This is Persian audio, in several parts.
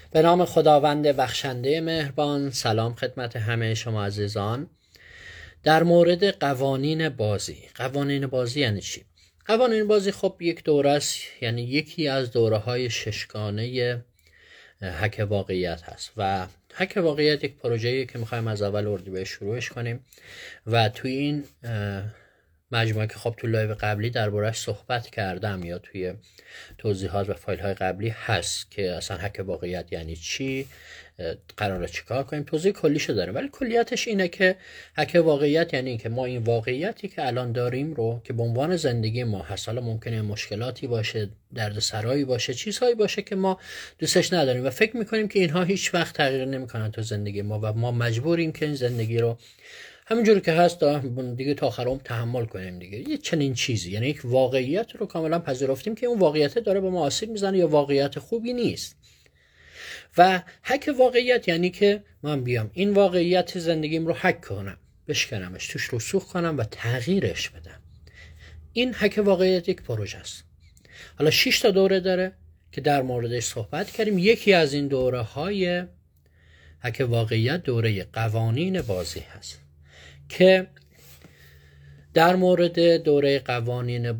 به نام خداوند بخشنده مهربان. سلام خدمت همه شما عزیزان. در مورد قوانین بازی یعنی چی؟ قوانین بازی خب یک دوره است، یعنی یکی از دوره‌های ششگانه هک واقعیت هست و هک واقعیت یک پروژه‌ایه که می‌خوایم از اول اردیبهشت شروعش کنیم و توی این مجموعه که خب تو لایو قبلی درباره‌اش صحبت کردم یا توی توضیحات و فایل‌های قبلی هست که اصلا هک واقعیت یعنی چی، قراره چیکار کنیم، توضیح کلیشو داریم. ولی کلیتش اینه که هک واقعیت یعنی این که ما این واقعیتی که الان داریم رو که به عنوان زندگی ما هست، حالا ممکنه مشکلاتی باشه، دردسرایی باشه، چیزهایی باشه که ما دوستش نداریم و فکر میکنیم که اینها هیچ وقت تغییر نمیکنن تو زندگی ما و ما مجبوریم که این زندگی رو همینجوری که هست دیگه تا آخر عمر تحمل کنیم دیگه. یه چنین چیزی، یعنی یک واقعیت رو کاملا پذیرفتیم که اون واقعیت داره به ما آسیب میزنه یا واقعیت خوبی نیست. و هک واقعیت یعنی که من بیام این واقعیت زندگیم رو هک کنم، بشکنمش، توش رسوخ کنم و تغییرش بدم. این هک واقعیت یک پروژه است. حالا 6 تا دوره داره که در موردش صحبت کردیم. یکی از این دوره های هک واقعیت دوره قوانین بازی هست که در مورد دوره قوانین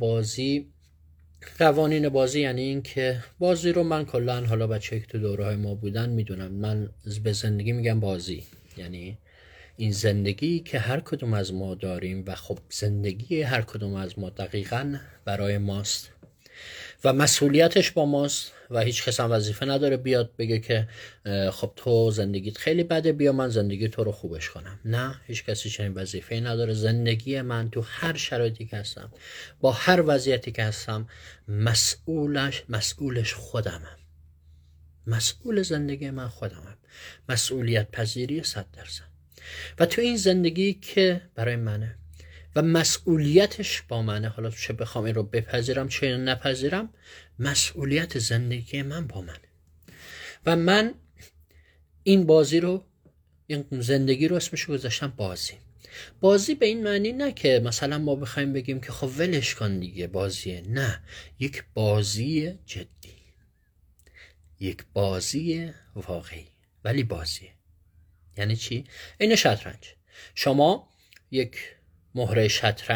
بازی یعنی این که بازی رو من کلان، حالا بچه‌ای که تو دوره‌های ما بودن میدونم، من به زندگی میگم بازی، یعنی این زندگی که هر کدوم از ما داریم و خب زندگی هر کدوم از ما دقیقاً برای ماست و مسئولیتش با ماست و هیچ کس هم وظیفه نداره بیاد بگه که خب تو زندگیت خیلی بده، بیا من زندگی تو رو خوبش کنم. نه، هیچ کسی چنین وظیفه‌ای نداره. زندگی من تو هر شرایطی که هستم، با هر وضعیتی که هستم، مسئولش خودمم. مسئول زندگی من خودمم. مسئولیت پذیری 100%. و تو این زندگی که برای منه و مسئولیتش با منه، حالا چه بخوام این رو بپذیرم چه نپذیرم، مسئولیت زندگی من با منه و من این بازی رو، این زندگی رو اسمش گذاشتم بازی به این معنی نه که مثلا ما بخوایم بگیم که خب ولش کن دیگه بازیه. نه، یک بازی جدی، یک بازی واقعی، ولی بازیه. یعنی چی؟ این شطرنج. شما یک مهره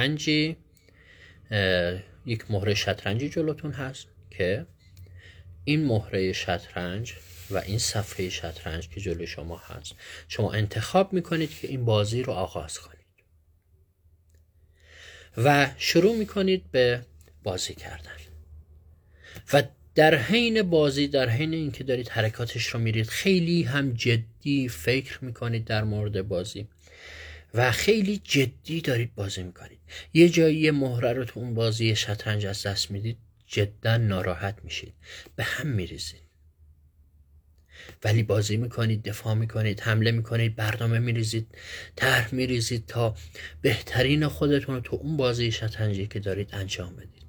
شطرنجی جلوتون هست که این مهره شطرنج و این صفحه شطرنج که جلوی شما هست، شما انتخاب میکنید که این بازی رو آغاز کنید و شروع میکنید به بازی کردن و در حین بازی، در حین اینکه دارید حرکاتش رو میرید، خیلی هم جدی فکر میکنید در مورد بازی و خیلی جدی دارید بازی میکنید. یه جایی یه مهره رو تو اون بازی شطرنج از دست میدید، جدا ناراحت میشید، به هم میریزید، ولی بازی میکنید، دفاع میکنید، حمله میکنید، برنامه میریزید، طرح میریزید تا بهترین خودتون رو تو اون بازی شطرنجی که دارید انجام بدید.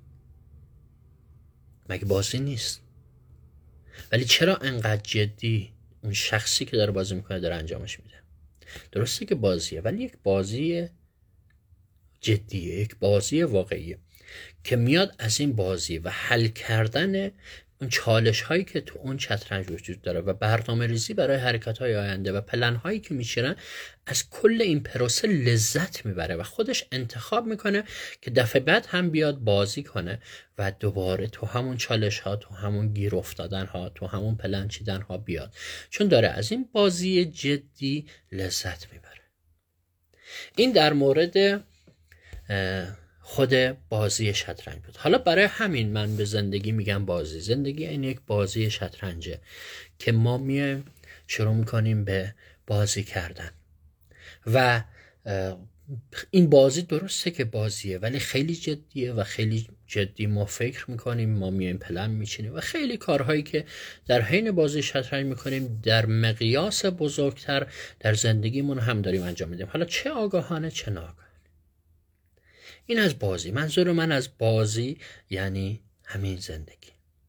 مگه بازی نیست؟ ولی چرا انقدر جدی اون شخصی که داره بازی میکنه داره انجامش میده؟ درسته که بازیه، ولی یک بازی جدیه، یک بازی واقعیه که میاد از این بازی و حل کردن اون چالش هایی که تو اون شطرنج وجود داره و برنامه ریزی برای حرکت های آینده و پلن هایی که میچینن، از کل این پروسه لذت میبره و خودش انتخاب میکنه که دفعه بعد هم بیاد بازی کنه و دوباره تو همون چالش ها، تو همون گیر افتادن ها، تو همون پلن چیدن ها بیاد، چون داره از این بازی جدی لذت میبره. این در مورد خود بازی شطرنج بود. حالا برای همین من به زندگی میگم بازی. زندگی این یک بازی شطرنجه که ما میایم شروع میکنیم به بازی کردن و این بازی درسته که بازیه، ولی خیلی جدیه و خیلی جدی ما فکر میکنیم، ما میایم پلن میچینیم و خیلی کارهایی که در حین بازی شطرنج میکنیم در مقیاس بزرگتر در زندگیمون هم داریم انجام میدیم، حالا چه آگاهانه چه ناآگاهانه. این از بازی. منظور من از بازی یعنی همین زندگی.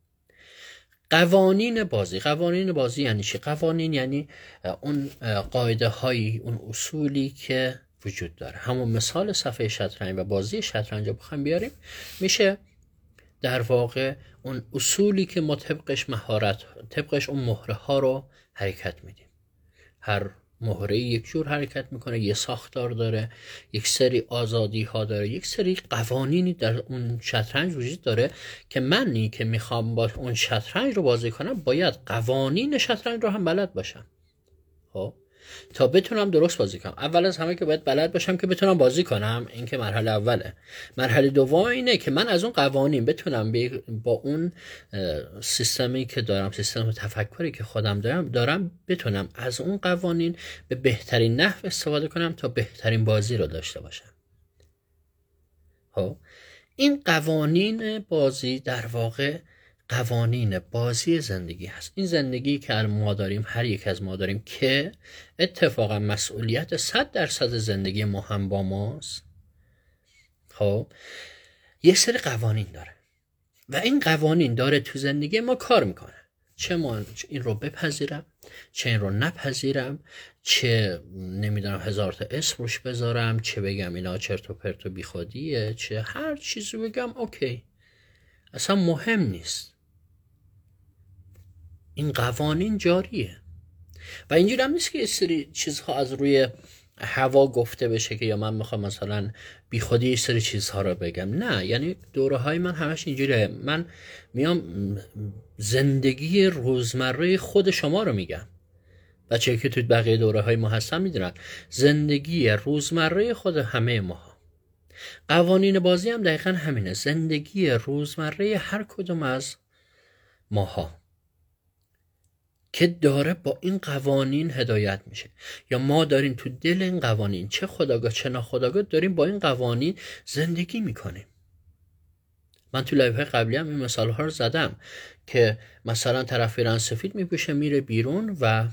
قوانین بازی یعنی چی؟ قوانین یعنی اون قاعده هایی، اون اصولی که وجود داره. همون مثال صفحه شطرنج و بازی شطرنج رو بخوایم بیاریم، میشه در واقع اون اصولی که ما طبقش اون مهره ها رو حرکت میدیم. هر مهره یک جور حرکت میکنه، یه ساختار داره، یک سری آزادی ها داره، یک سری قوانینی در اون شطرنج وجود داره که منی که میخوام با اون شطرنج رو بازی کنم باید قوانین شطرنج رو هم بلد باشم. خب تا بتونم درست بازی کنم. اول از همه که باید بلد باشم که بتونم بازی کنم، این که مرحله اوله. مرحله دوم اینه که من از اون قوانین بتونم با اون سیستمی که دارم، سیستم تفکری که خودم دارم بتونم از اون قوانین به بهترین نحو استفاده کنم تا بهترین بازی رو داشته باشم. خب این قوانین بازی در واقع قوانین بازی زندگی هست. این زندگی که ما داریم، هر یک از ما داریم، که اتفاقا مسئولیت 100% زندگی ما هم با ماست. خب یک سری قوانین داره و این قوانین داره تو زندگی ما کار میکنه. چه ما این رو بپذیرم، چه این رو نپذیرم، چه نمیدونم هزار تا اسم روش بذارم، چه بگم اینا چرت و پرت و بیخودیه، چه هر چیزی بگم اوکی، اصلا مهم نیست. این قوانین جاریه و اینجوری هم نیست که یه سری چیزها از روی هوا گفته بشه که یا من میخوام مثلا بی خودی یه سری چیزها رو بگم. نه، یعنی دوره های من همش اینجوریه. من میام زندگی روزمره خود شما رو میگم. بچه‌ای که تو بقیه دوره های ما هستن میدونن زندگی روزمره خود همه ما. قوانین بازی هم دقیقا همینه، زندگی روزمره هر کدوم از ماها که داره با این قوانین هدایت میشه، یا ما داریم تو دل این قوانین، چه خودآگاه چه ناخودآگاه، داریم با این قوانین زندگی میکنیم. من تو لایوهای قبلی هم این مثال ها رو زدم که مثلا طرف ایران سفید میپوشه میره بیرون و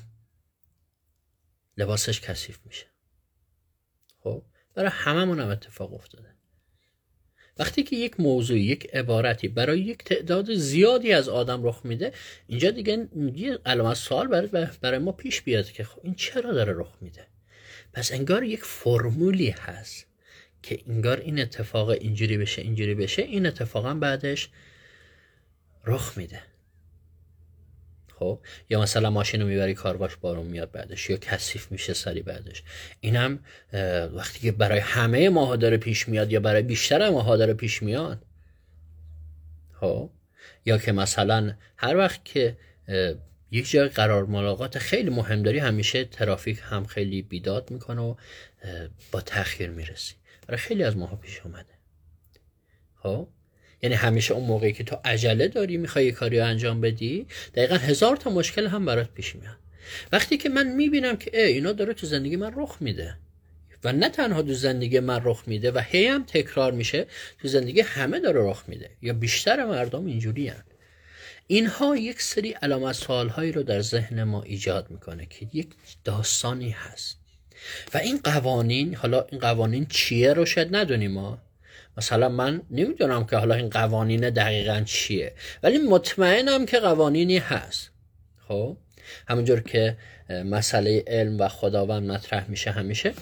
لباسش کثیف میشه. خب برای هممون هم اتفاق افتاده. وقتی که یک موضوع، یک عبارتی برای یک تعداد زیادی از آدم رخ میده، اینجا دیگه یه علامت سوال برای ما پیش بیاد که خب این چرا داره رخ میده؟ پس انگار یک فرمولی هست که انگار این اتفاق اینجوری بشه این اتفاقا بعدش رخ میده. خب یا مثلا ماشین رو میبری کارواش بارون میاد بعدش، یا کثیف میشه سری بعدش. اینم وقتی که برای همه ماها داره پیش میاد یا برای بیشتر ماها داره پیش میاد. خب یا که مثلا هر وقت که یک جای قرار ملاقات خیلی مهم داری، همیشه ترافیک هم خیلی بیداد میکنه و با تأخیر میرسی. برای خیلی از ماها پیش اومده. خب یعنی همیشه اون موقعی که تو عجله داری میخوای یه کاری رو انجام بدی، دقیقا 1000 تا مشکل هم برات پیش میاد. وقتی که من میبینم که اینا داره تو زندگی من رخ میده و نه تنها تو زندگی من رخ میده و هی هم تکرار میشه، تو زندگی همه داره رخ میده یا بیشتر مردم اینجوری هن. اینها یک سری علامت سوالهایی رو در ذهن ما ایجاد میکنه که یک داستانی هست و این قوانین، حالا این قوانین چیه رو شاید ندونیم ما. مثلا من نمیدونم که حالا این قوانین دقیقاً چیه، ولی مطمئنم که قوانینی هست. خب همونجور که مسئله علم و خداوند مطرح میشه،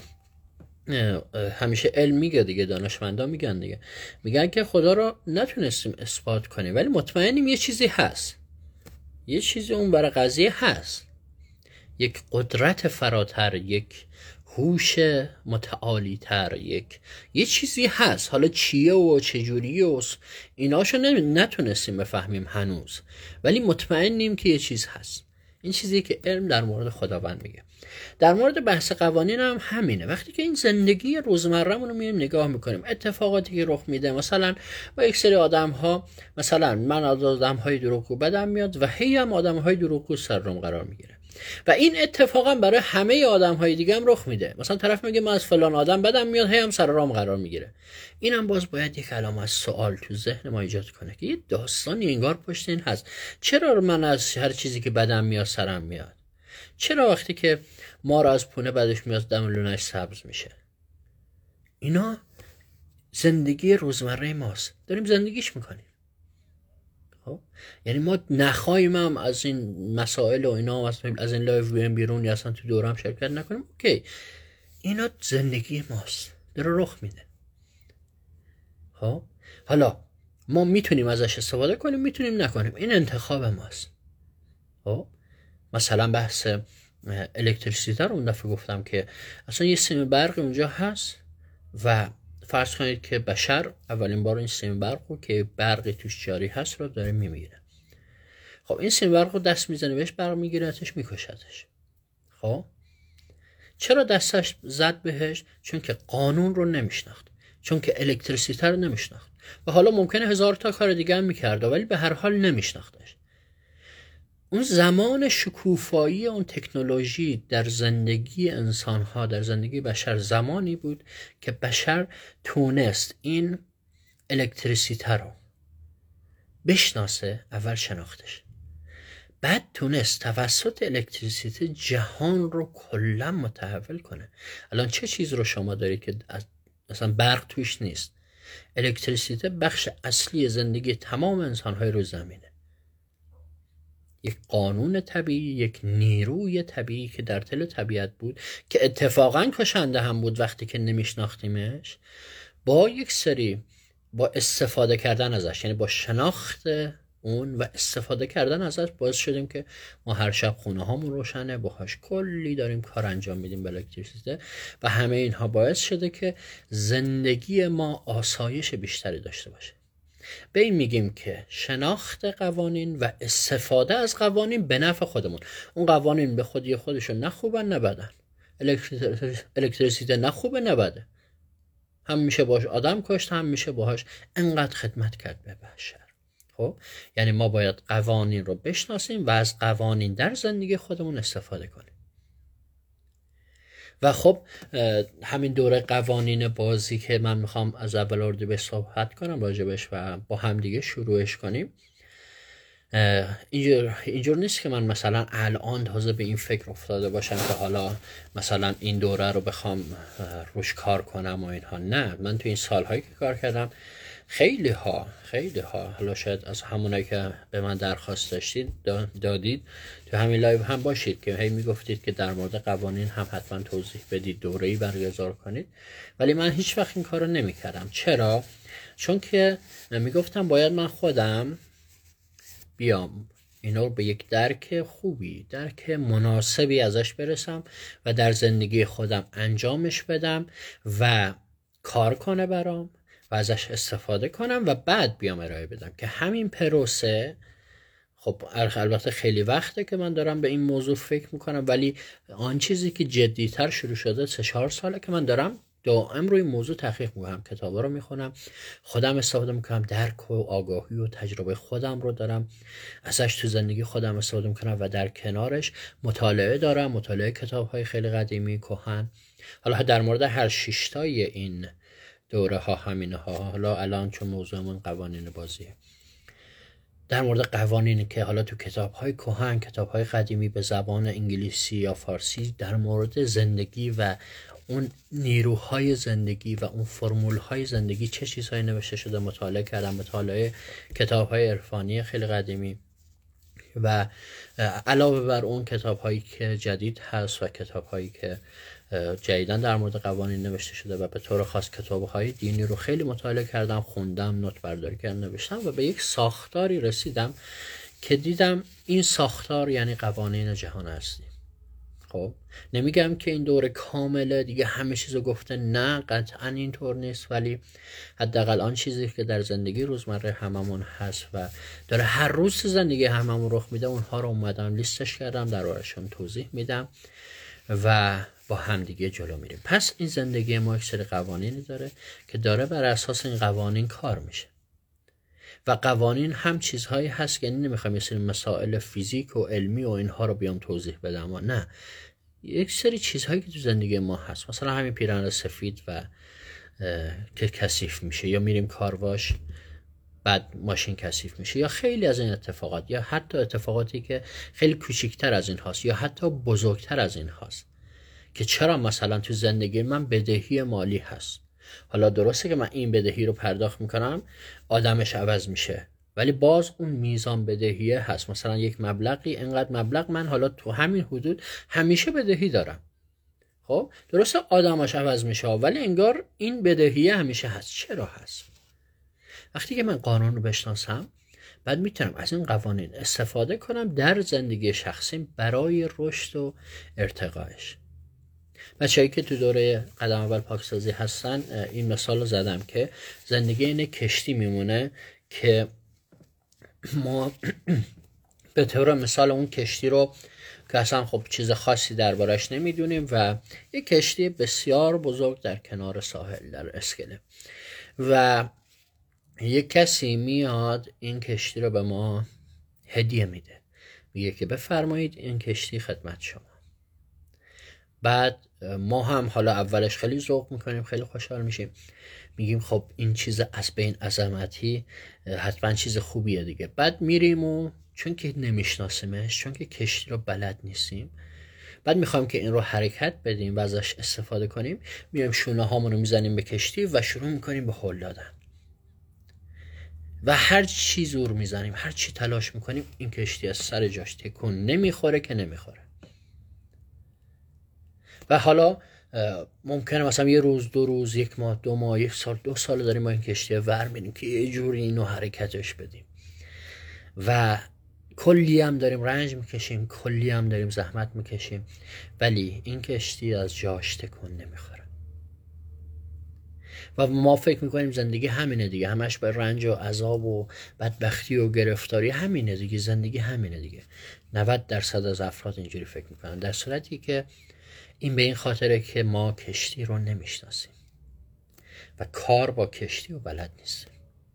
همیشه علم میگه دیگه، دانشمندان میگن دیگه، میگن که خدا رو نتونستیم اثبات کنیم ولی مطمئنیم یه چیزی هست، یه چیزی اون برای قضیه هست، یک قدرت فراتر، یک هوش متعالی تر، یه چیزی هست. حالا چیه و چجوریه و ایناشو نتونستیم بفهمیم هنوز، ولی مطمئنیم که یه چیز هست. این چیزی که علم در مورد خداوند میگه. در مورد بحث قوانین هم همینه. وقتی که این زندگی روزمره‌مون رو میایم نگاه میکنیم، اتفاقاتی که رخ میده، مثلا با یک سری آدم ها، مثلا من از آدم های دروغگو بدم میاد و هی هم آدم های دروغگو سرم قرار میگیره و این اتفاقا برای همه آدم های دیگه هم رخ میده. مثلا طرف میگه من از فلان آدم بدم میاد، هی هم سر رام قرار میگیره. اینم باز باید یک علامت سوال تو ذهن ما ایجاد کنه که یه داستانی انگار پشت این هست. چرا من از هر چیزی که بدم میاد سرم میاد؟ چرا وقتی که ما را از پونه بدش میاد دم لونش سبز میشه؟ اینا زندگی روزمره ماست، داریم زندگیش میکنیم. یعنی ما نخواهیم هم از این مسائل و اینا از این لایو بیایم بیرون یا اصلا تو دورم شرکت نکنیم، اوکی، اینا زندگی ماست، داره رخ میده. خب حالا ما میتونیم ازش استفاده کنیم، میتونیم نکنیم، این انتخاب ماست. خب مثلا بحث الکتریسیته رو اون دفعه گفتم که اصلا یه سیم برقی اونجا هست و فرض کنید که بشر اولین بار این سیم برق رو که برقی توش جاری هست رو داره میمیره. خب این سیم برق رو دست میزنه بهش، برق میگیرتش میکشتش. خب چرا دستش زد بهش؟ چون که قانون رو نمیشناخت، چون که الکتریسیته رو نمیشناخت و حالا ممکنه 1000 تا کار دیگه هم میکرده ولی به هر حال نمیشناختش. اون زمان شکوفایی اون تکنولوژی در زندگی انسانها، در زندگی بشر، زمانی بود که بشر تونست این الکتریسیته رو بشناسه، اول شناختش، بعد تونست توسط الکتریسیته جهان رو کلا متحول کنه. الان چه چیز رو شما دارید که اصلا برق توش نیست؟ الکتریسیته بخش اصلی زندگی تمام انسان‌های روی زمینه. یک قانون طبیعی، یک نیروی طبیعی که در دل طبیعت بود که اتفاقا کشنده هم بود وقتی که نمیشناختیمش، با استفاده کردن ازش، یعنی با شناخت اون و استفاده کردن ازش، باعث شدیم که ما هر شب خونه هامون روشنه، باهاش کلی داریم کار انجام میدیم به الکتریسیته و همه اینها باعث شده که زندگی ما آسایش بیشتری داشته باشه. به این میگیم که شناخت قوانین و استفاده از قوانین به نفع خودمون. اون قوانین به خودی خودشون نه خوبن نه بدن. الکتریسیته نه خوبه نه بده، هم میشه باش آدم کشت، هم میشه باهاش انقدر خدمت کرد به بشر. خب یعنی ما باید قوانین رو بشناسیم و از قوانین در زندگی خودمون استفاده کنیم. و خب همین دوره قوانین بازی که من میخوام از اول اردیبهشت صحبت کنم راجبش و با هم دیگه شروعش کنیم، اینجور نیست که من مثلا الان تازه به این فکر افتاده باشم که حالا مثلا این دوره رو بخوام روش کار کنم و اینها. نه، من تو این سالهایی که کار کردم خیلی ها حالا شاید از همونایی که به من درخواست دادید تو همین لایو هم باشید که هی میگفتید که در مورد قوانین هم حتما توضیح بدید، دوره‌ای برگزار کنید، ولی من هیچ وقت این کارو نمی‌کردم. چرا؟ چون که میگفتم باید من خودم بیام اینو به یک درک مناسبی ازش برسم و در زندگی خودم انجامش بدم و کار کنه برام و ازش استفاده کنم و بعد بیام ارائه بدم. که همین پروسه، خب البته خیلی وقته که من دارم به این موضوع فکر میکنم، ولی آن چیزی که جدیتر شروع شده 3-4 ساله که من دارم دائم روی موضوع تحقیق میکنم، کتابا رو میخونم، خودم استفاده میکنم، درک و آگاهی و تجربه خودم رو دارم ازش تو زندگی خودم استفاده میکنم و در کنارش مطالعه دارم، مطالعه کتاب‌های خیلی قدیمی کهن. حالا در مورد هر 6 تای این دوره ها همینه ها. حالا الان چون موضوعمون قوانین بازیه، در مورد قوانینی که حالا تو کتاب‌های کهن، کتاب‌های قدیمی به زبان انگلیسی یا فارسی در مورد زندگی و اون نیروهای زندگی و اون فرمول‌های زندگی چه چیزهایی نوشته شده مطالعه کردم، مطالعه کتاب‌های عرفانی خیلی قدیمی و علاوه بر اون کتاب‌هایی که جدید هست و کتاب‌هایی که جدیداً در مورد قوانین نوشته شده و به طور خاص کتاب‌های دینی رو خیلی مطالعه کردم، خوندم، نوت برداری کردم، نوشتم و به یک ساختاری رسیدم که دیدم این ساختار یعنی قوانین جهان هستی. خب نمیگم که این دوره کامله دیگه همه چیزو گفته، نه قطعا اینطور نیست، ولی حداقل آن چیزی که در زندگی روزمره هممون هست و داره هر روز زندگی هممون رخ میده، اونها رو اومدم لیستش کردم، در بارشون توضیح میدم و با هم دیگه جلو میریم. پس این زندگی ما یک سری قوانینی داره که داره بر اساس این قوانین کار میشه و قوانین هم چیزهایی هست که یعنی نمیخوام یه سری مسائل فیزیک و علمی و اینها رو بیام توضیح بدم و نه، یک سری چیزهایی که تو زندگی ما هست، مثلا همین پیراهن سفید و که کثیف میشه، یا میریم کارواش بعد ماشین کثیف میشه، یا خیلی از این اتفاقات، یا حتی اتفاقاتی که خیلی کوچیکتر از این هاست یا حتی بزرگتر از این هاست که چرا مثلا تو زندگی من بدهی مالی هست. حالا درسته که من این بدهی رو پرداخت میکنم، آدمش عوض میشه، ولی باز اون میزان بدهیه هست. مثلا یک مبلغی، انقدر مبلغ من حالا تو همین حدود همیشه بدهی دارم. خب درسته آدمش عوض میشه ولی انگار این بدهیه همیشه هست. چرا هست؟ وقتی که من قانون رو بشناسم، بعد میتونم از این قوانین استفاده کنم در زندگی شخصیم برای رشد و ارتقایش. بچه‌ای که تو دوره قدم اول پاکسازی هستن، این مثال رو زدم که زندگی این کشتی میمونه که ما به طور مثال اون کشتی رو که اصلا خب چیز خاصی دربارش نمیدونیم و یک کشتی بسیار بزرگ در کنار ساحل در اسکله و یک کسی میاد این کشتی رو به ما هدیه میده، میگه که بفرمایید این کشتی خدمت شما. بعد ما هم حالا اولش خیلی ذوق میکنیم، خیلی خوشحال میشیم، میگیم خب این چیز از بین عظمتی حتما چیز خوبیه دیگه. بعد میریم و چون که نمیشناسیمش، چون که کشتی رو بلد نیستیم، بعد میخوایم که این رو حرکت بدیم و ازش استفاده کنیم، میایم شونه هامون رو میزنیم به کشتی و شروع میکنیم به هل دادن و هر چی زور میزنیم، هر چی تلاش میکنیم، این کشتی از سر جاش تکون نمیخوره که نمیخوره. و حالا ممکنه مثلا یه روز، 2 روز، 1 ماه، 2 ماه، 1 سال، 2 سال داریم ما این کشتی ور میریم که یه جوری اینو حرکتش بدیم و کلی هم داریم رنج میکشیم، کلی هم داریم زحمت میکشیم، ولی این کشتی از جاش تکون نمیخوره. و ما فکر میکنیم زندگی همینه دیگه، همش به رنج و عذاب و بدبختی و گرفتاری همینه دیگه، زندگی همینه دیگه. 90% از افراد اینجوری فکر میکنن، در صورتی که این به این خاطره که ما کشتی رو نمیشناسیم و کار با کشتی رو بلد نیستیم.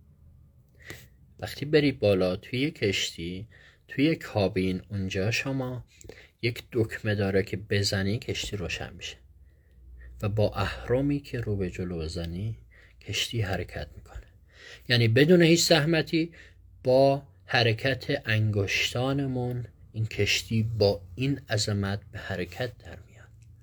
وقتی بری بالا توی کشتی، توی کابین، اونجا شما یک دکمه داره که بزنی کشتی روشن میشه و با اهرمی که رو به جلو بزنی کشتی حرکت میکنه. یعنی بدون هیچ زحمتی با حرکت انگشتانمون این کشتی با این عظمت به حرکت در میاد.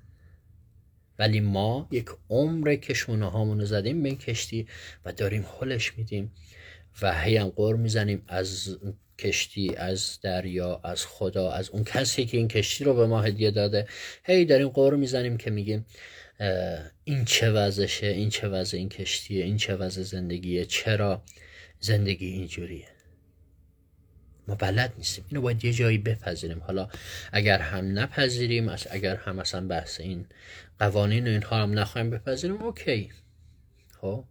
ولی ما یک عمره که شونه هامونو زدیم به این کشتی و داریم هلش میدیم و هی هم غر میزنیم از کشتی، از دریا، از خدا، از اون کسی که این کشتی رو به ما هدیه داده. هی داریم غر میزنیم که میگیم این چه وضعشه، این چه وضع این کشتیه، این چه وضع زندگیه، چرا زندگی اینجوریه. ما بلد نیستیم، اینو باید یه جایی بپذیریم. حالا اگر هم نپذیریم، اگر هم مثلا بحث این قوانین و اینها هم نخواهیم بپذیریم، اوکی. خب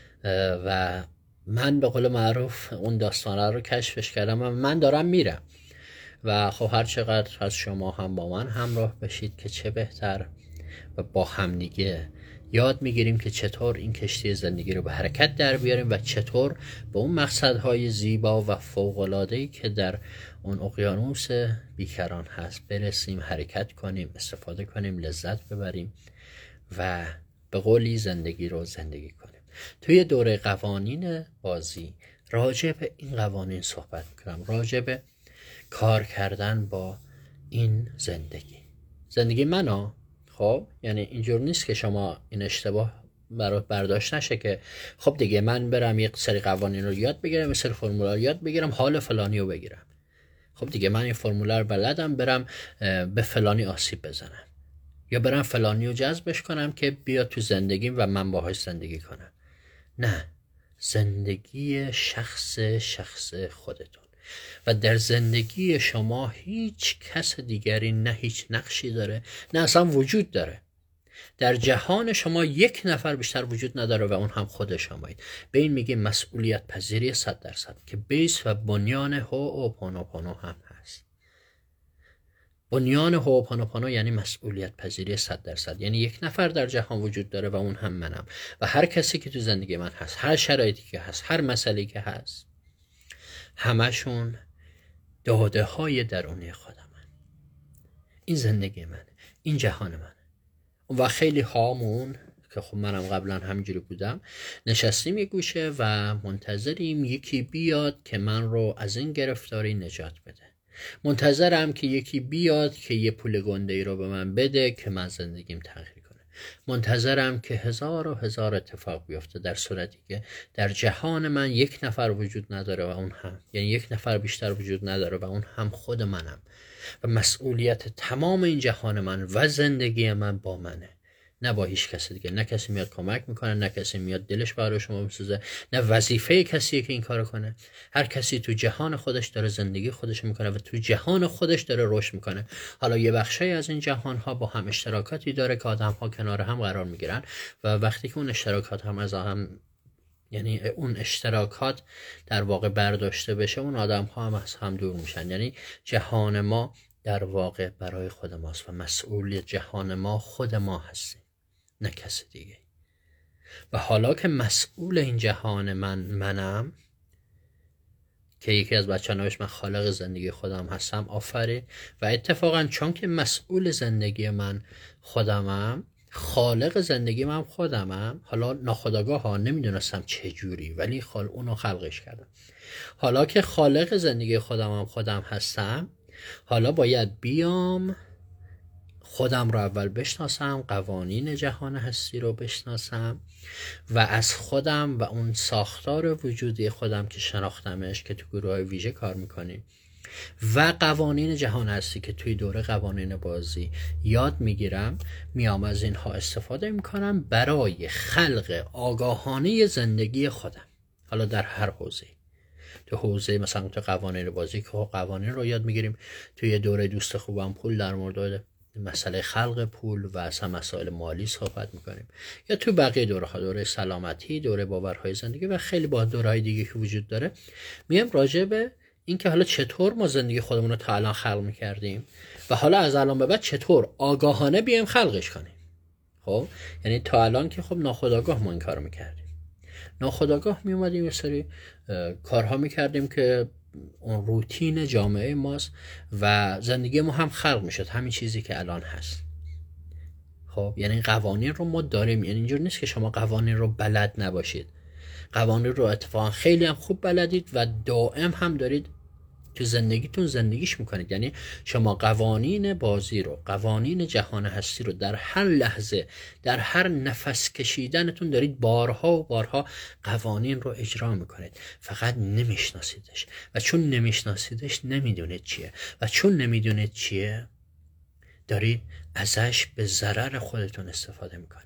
و من به قول معروف اون داستانه رو کشفش کردم و من دارم میرم و خب هر چقدر از شما هم با من همراه بشید که چه بهتر و با هم دیگه یاد میگیریم که چطور این کشتی زندگی رو به حرکت در بیاریم و چطور به اون مقصدهای زیبا و فوق‌العاده‌ای که در اون اقیانوس بیکران هست برسیم، حرکت کنیم، استفاده کنیم، لذت ببریم و به قولی زندگی رو زندگی کنیم. توی دوره قوانین بازی راجع به این قوانین صحبت میکنم، راجع به کار کردن با این زندگی منو. خب یعنی اینجور نیست که شما این اشتباه برات برداشت نشه که خب دیگه من برم یک سری قوانین رو یاد بگیرم، یک سری فرمولا رو یاد بگیرم، حال فلانی رو بگیرم. خب دیگه من این فرمولا رو بلدم، برم به فلانی آسیب بزنم یا برم فلانی رو جذبش کنم که بیا تو زندگیم و من باهاش زندگی کنم. نه، زندگی شخص خودتون و در زندگی شما هیچ کس دیگری نه هیچ نقشی داره نه اصلا وجود داره. در جهان شما یک نفر بیشتر وجود نداره و اون هم خود شمایید. به این میگه مسئولیت پذیری 100% که بیس و بنیان هوپونوپونو هم هست. بنیان هوپونوپونو یعنی مسئولیت پذیری 100%، یعنی یک نفر در جهان وجود داره و اون هم منم و هر کسی که تو زندگی من هست، هر شرایطی که هست، هر مسئله‌ای که هست، همشون داده های درونی خودمن. این زندگی منه، این جهان منه. و خیلی هامون که خب منم قبلا همینجوری بودم، نشستیم یه گوشه و منتظریم یکی بیاد که من رو از این گرفتاری نجات بده. منتظرم که یکی بیاد که یه پول گنده‌ای رو به من بده که من زندگیم تغییر کنه. منتظرم که هزار اتفاق بیفته، در صورتی که در جهان من یک نفر وجود نداره و اون هم، یعنی یک نفر بیشتر وجود نداره و اون هم خود منم و مسئولیت تمام این جهان من و زندگی من با منه. نه با هیچ کسی دیگه. نه کسی میاد کمک میکنه، نه کسی میاد دلش برای شما میسوزه، نه وظیفه کسیه که این کارو کنه. هر کسی تو جهان خودش داره زندگی خودش میکنه و تو جهان خودش داره رشد میکنه. حالا یه بخشی از این جهان ها با هم اشتراکاتی داره که آدم ها کنار هم قرار میگیرن و وقتی که اون اشتراکات هم از هم، یعنی اون اشتراکات در واقع برداشته بشه، اون آدم ها هم از هم دور میشن. یعنی جهان ما در واقع برای خود ماست و مسئول جهان ما خود ما هستیم، نه کسی دیگه. و حالا که مسئول این جهان منم، که یکی از بچه نوشت من خالق زندگی خودم هستم، آفرین. و اتفاقا چون که مسئول زندگی من خودمم، خالق زندگی من خودمم، حالا ناخودآگاه ها نمیدونستم چه جوری، ولی اونو خلقش کردم. حالا که خالق زندگی خودم هستم، حالا باید بیام خودم رو اول بشناسم، قوانین جهان هستی رو بشناسم و از خودم و اون ساختار وجودی خودم که شناختمش، که تو گروه های ویژه کار میکنیم، و قوانین جهان هستی که توی دوره قوانین بازی یاد میگیرم، میام از اینها استفاده میکنم برای خلق آگاهانه زندگی خودم. حالا در هر حوزه، تو حوزه مثلا تو قوانین بازی که قوانین رو یاد میگیریم، توی دوره دوست خوبم پول در مورد مسئله خلق پول و اصلا مسائل مالی صحبت میکنیم، یا تو بقیه دوره ها، دوره سلامتی، دوره باورهای زندگی و خیلی با دورهای دیگه که وجود داره، میام راجع به این که حالا چطور ما زندگی خودمون رو تا الان خلق میکردیم و حالا از الان به بعد چطور آگاهانه بیایم خلقش کنیم. خب یعنی تا الان که خب ناخودآگاه ما این کارو میکردیم، ناخودآگاه میومدیم یه سری کارها میکردیم که اون روتین جامعه ماست و زندگی ما هم خلق میشد، همین چیزی که الان هست. خب یعنی قوانین رو ما داریم، یعنی اینجور نیست که شما قوانین رو بلد نباشید، قوانین رو اتفاقا خیلی هم خوب بلدید و دائم هم دارید تو زندگیتون زندگیش میکنید. یعنی شما قوانین بازی رو، قوانین جهان هستی رو در هر لحظه، در هر نفس کشیدنتون دارید بارها و بارها قوانین رو اجرا میکنید، فقط نمیشناسیدش و چون نمیشناسیدش نمیدونید چیه و چون نمیدونید چیه دارید ازش به ضرر خودتون استفاده میکنید.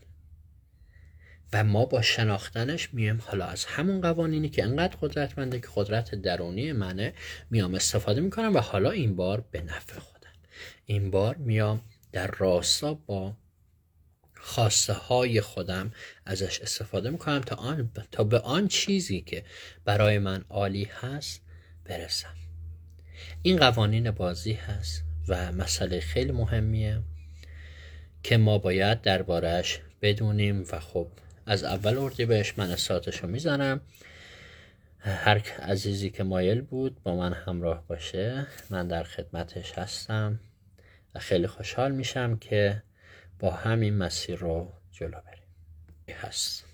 و ما با شناختنش میام حالا از همون قوانینی که انقدر قدرتمنده، که قدرت درونی منه، میام استفاده میکنم و حالا این بار به نفع خودم، این بار میام در راستا با خواسته های خودم ازش استفاده میکنم تا به آن چیزی که برای من عالی هست برسم. این قوانین بازی هست و مسئله خیلی مهمیه که ما باید دربارش بدونیم. و خب از اول اردیبهشت من استارتشو میزنم. هر عزیزی که مایل بود با من همراه باشه، من در خدمتش هستم و خیلی خوشحال میشم که با همین مسیر رو جلو بریم. هست